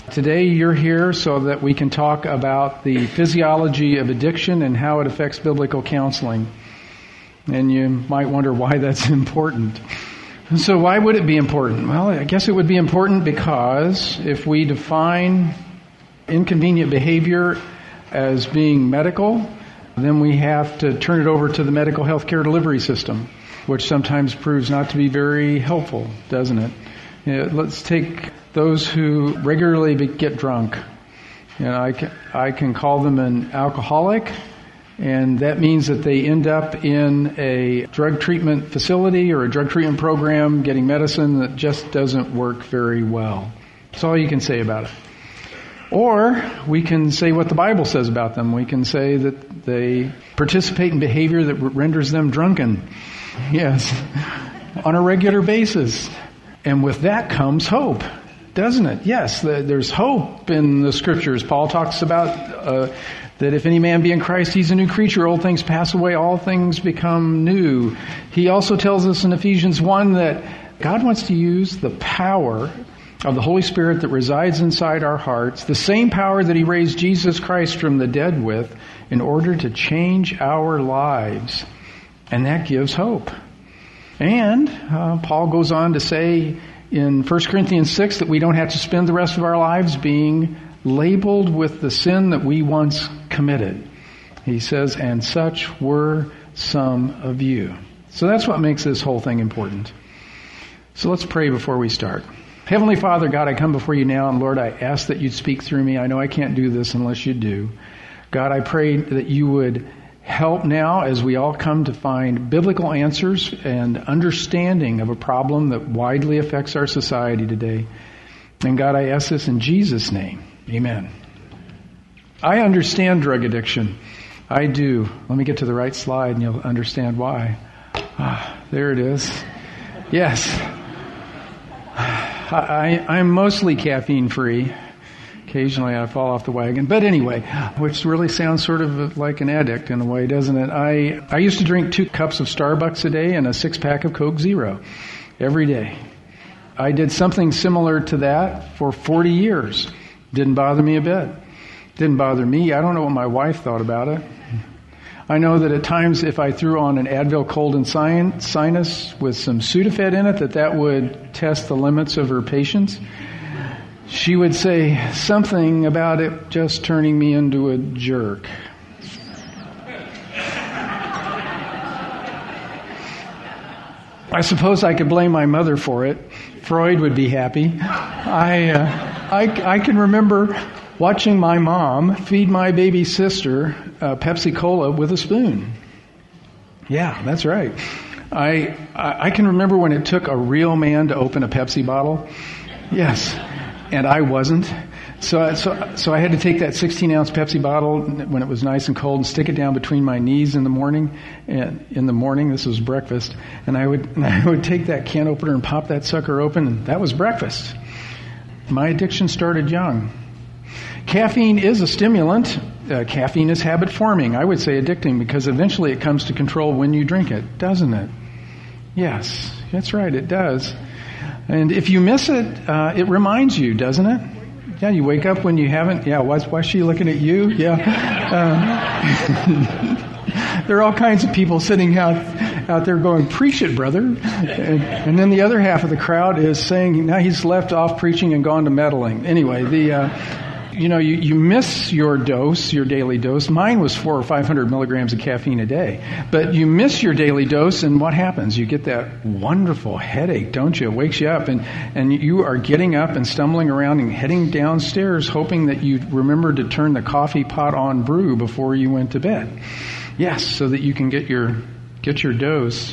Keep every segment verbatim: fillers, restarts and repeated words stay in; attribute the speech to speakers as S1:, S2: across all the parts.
S1: Today you're here so that we can talk about the physiology of addiction and how it affects biblical counseling. And you might wonder why that's important. And so why would it be important? Well, I guess it would be important because if we define inconvenient behavior as being medical, then we have to turn it over to the medical health care delivery system, which sometimes proves not to be very helpful, doesn't it? You know, let's take those who regularly get drunk. You know, I can, I can call them an alcoholic, and that means that they end up in a drug treatment facility or a drug treatment program getting medicine that just doesn't work very well. That's all you can say about it. Or we can say what the Bible says about them. We can say that they participate in behavior that renders them drunken. Yes, on a regular basis. And with that comes hope, doesn't it? Yes, there's hope in the Scriptures. Paul talks about uh, that if any man be in Christ, he's a new creature. Old things pass away, all things become new. He also tells us in Ephesians one that God wants to use the power of the Holy Spirit that resides inside our hearts, the same power that He raised Jesus Christ from the dead with, in order to change our lives. And that gives hope. And uh, Paul goes on to say in First Corinthians six that we don't have to spend the rest of our lives being labeled with the sin that we once committed. He says, and such were some of you. So that's what makes this whole thing important. So let's pray before we start. Heavenly Father, God, I come before you now, and Lord, I ask that you'd speak through me. I know I can't do this unless you do. God, I pray that you would help now as we all come to find biblical answers and understanding of a problem that widely affects our society today. And God, I ask this in Jesus' name. Amen. I understand drug addiction. I do. Let me get to the right slide and you'll understand why. Ah, there it is. Yes. I, I'm mostly caffeine free. Occasionally I fall off the wagon. But anyway, which really sounds sort of like an addict in a way, doesn't it? I, I used to drink two cups of Starbucks a day and a six pack of Coke Zero every day. I did something similar to that for forty years. Didn't bother me a bit. Didn't bother me. I don't know what my wife thought about it. I know that at times if I threw on an Advil cold and sinus with some Sudafed in it, that that would test the limits of her patience. She would say something about it just turning me into a jerk. I suppose I could blame my mother for it. Freud would be happy. I, uh, I, I can remember watching my mom feed my baby sister uh, Pepsi Cola with a spoon. Yeah, that's right. I, I I can remember when it took a real man to open a Pepsi bottle. Yes, and I wasn't. So so so I had to take that sixteen ounce Pepsi bottle when it was nice and cold and stick it down between my knees in the morning. And in the morning, this was breakfast, and I would and I would take that can opener and pop that sucker open, and that was breakfast. My addiction started young. Caffeine is a stimulant. Uh, caffeine is habit forming. I would say addicting because eventually it comes to control when you drink it, doesn't it? Yes, that's right, it does. And if you miss it, uh, it reminds you, doesn't it? Yeah, you wake up when you haven't. Yeah, why, why is she looking at you? Yeah. Uh, there are all kinds of people sitting out out there going, preach it, brother. And, and then the other half of the crowd is saying, now he's left off preaching and gone to meddling. Anyway, the... Uh, You know, you, you miss your dose, your daily dose. Mine was four or five hundred milligrams of caffeine a day. But you miss your daily dose, and what happens? You get that wonderful headache, don't you? It wakes you up, and, and you are getting up and stumbling around and heading downstairs, hoping that you remember to turn the coffee pot on brew before you went to bed. Yes, so that you can get your get your dose.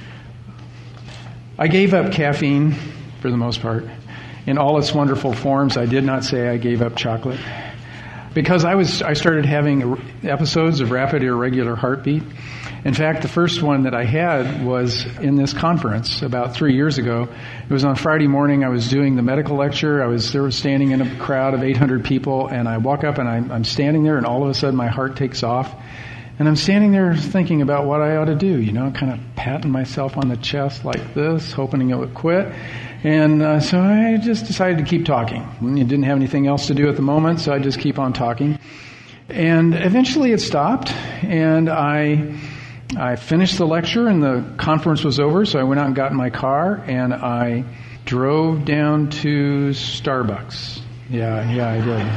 S1: I gave up caffeine for the most part. In all its wonderful forms. I did not say I gave up chocolate. Because I was, I started having episodes of rapid irregular heartbeat. In fact, the first one that I had was in this conference about three years ago. It was on Friday morning. I was doing the medical lecture. I was there was standing in a crowd of eight hundred people, and I walk up and I'm, I'm standing there, and all of a sudden my heart takes off. And I'm standing there thinking about what I ought to do, you know, kind of patting myself on the chest like this, hoping it would quit. And uh, so I just decided to keep talking. I didn't have anything else to do at the moment, so I just keep on talking. And eventually it stopped, and I I finished the lecture, and the conference was over, so I went out and got in my car, and I drove down to Starbucks. Yeah, yeah,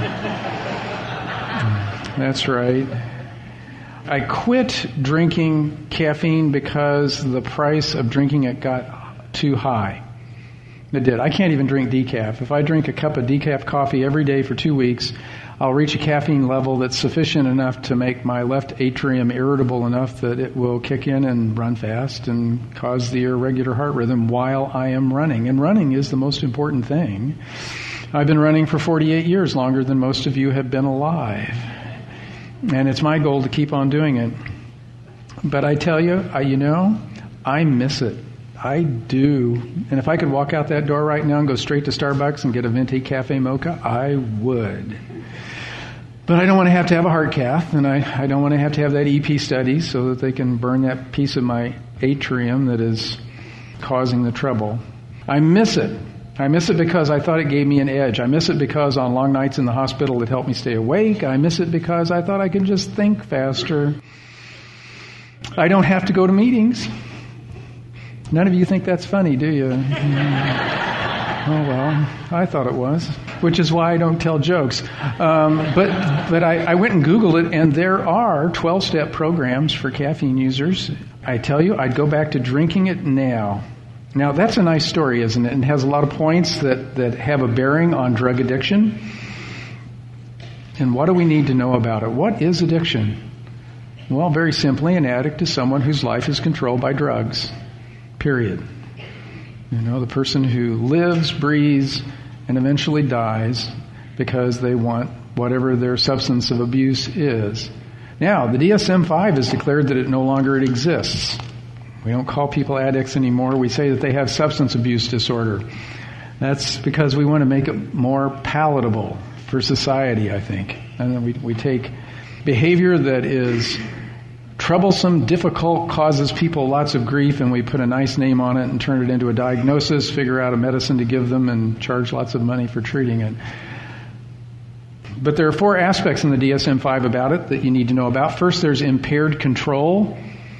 S1: I did. That's right. I quit drinking caffeine because the price of drinking it got too high. It did. I can't even drink decaf. If I drink a cup of decaf coffee every day for two weeks, I'll reach a caffeine level that's sufficient enough to make my left atrium irritable enough that it will kick in and run fast and cause the irregular heart rhythm while I am running. And running is the most important thing. I've been running for forty-eight years, longer than most of you have been alive. And it's my goal to keep on doing it. But I tell you, I, you know, I miss it. I do. And if I could walk out that door right now and go straight to Starbucks and get a venti cafe mocha, I would. But I don't want to have to have a heart cath, and I, I don't want to have to have that E P study so that they can burn that piece of my atrium that is causing the trouble. I miss it. I miss it because I thought it gave me an edge. I miss it because on long nights in the hospital it helped me stay awake. I miss it because I thought I could just think faster. I don't have to go to meetings. None of you think that's funny, do you? Oh, well, I thought it was, which is why I don't tell jokes. Um, but but I, I went and Googled it, and there are twelve-step programs for caffeine users. I tell you, I'd go back to drinking it now. Now, that's a nice story, isn't it? And has a lot of points that, that have a bearing on drug addiction. And what do we need to know about it? What is addiction? Well, very simply, an addict is someone whose life is controlled by drugs. Period. You know, the person who lives, breathes, and eventually dies because they want whatever their substance of abuse is. Now, the D S M five has declared that it no longer exists. We don't call people addicts anymore. We say that they have substance abuse disorder. That's because we want to make it more palatable for society, I think. And then we, we take behavior that is troublesome, difficult, causes people lots of grief, and we put a nice name on it and turn it into a diagnosis, figure out a medicine to give them, and charge lots of money for treating it. But there are four aspects in the D S M five about it that you need to know about. First, there's impaired control.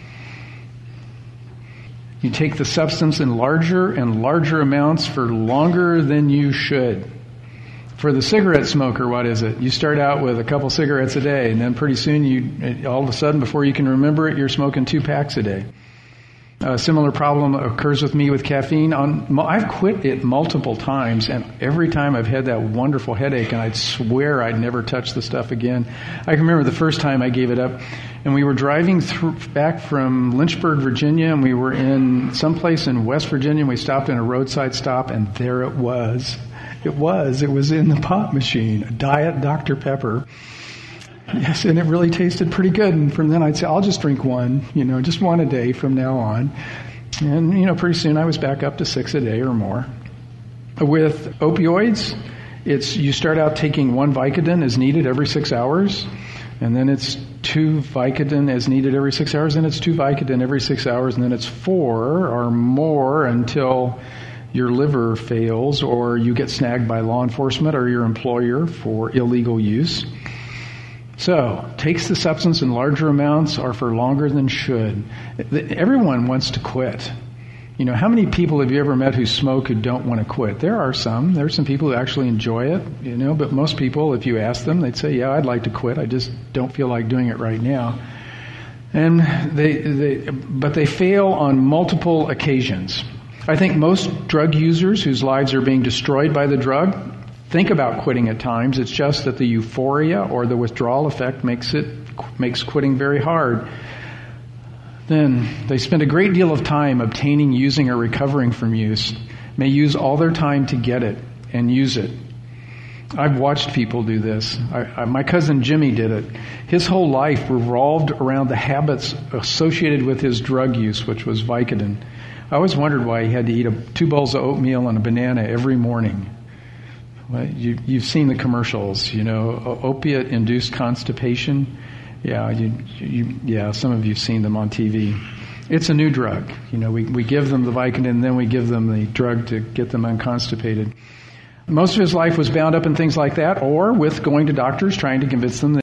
S1: You take the substance in larger and larger amounts for longer than you should. For the cigarette smoker, what is it? You start out with a couple cigarettes a day, and then pretty soon, you all of a sudden, before you can remember it, you're smoking two packs a day. A similar problem occurs with me with caffeine. On, I've quit it multiple times, and every time I've had that wonderful headache, and I'd swear I'd never touch the stuff again. I can remember the first time I gave it up, and we were driving through, back from Lynchburg, Virginia, and we were in someplace in West Virginia, and we stopped in a roadside stop, and there it was. It was. It was in the pop machine, a Diet Doctor Pepper. Yes, and it really tasted pretty good. And from then I'd say, I'll just drink one, you know, just one a day from now on. And, you know, pretty soon I was back up to six a day or more. With opioids, it's you start out taking one Vicodin as needed every six hours. And then it's two Vicodin as needed every six hours. And it's two Vicodin every six hours. And then it's four or more until your liver fails or you get snagged by law enforcement or your employer for illegal use. So, takes the substance in larger amounts or for longer than should. Everyone wants to quit. You know, how many people have you ever met who smoke who don't want to quit? There are some. There are some people who actually enjoy it, you know, but most people, if you ask them, they'd say, yeah, I'd like to quit. I just don't feel like doing it right now. And they, they, but they fail on multiple occasions. I think most drug users whose lives are being destroyed by the drug think about quitting at times. It's just that the euphoria or the withdrawal effect makes it makes quitting very hard. Then they spend a great deal of time obtaining, using, or recovering from use. May use all their time to get it and use it. I've watched people do this. I, I, my cousin Jimmy did it. His whole life revolved around the habits associated with his drug use, which was Vicodin. I always wondered why he had to eat a, two bowls of oatmeal and a banana every morning. Well, you, you've seen the commercials, you know, opiate-induced constipation. Yeah, you, you, yeah. Some of you've seen them on T V. It's a new drug. You know, we, we give them the Vicodin, and then we give them the drug to get them unconstipated. Most of his life was bound up in things like that, or with going to doctors trying to convince them that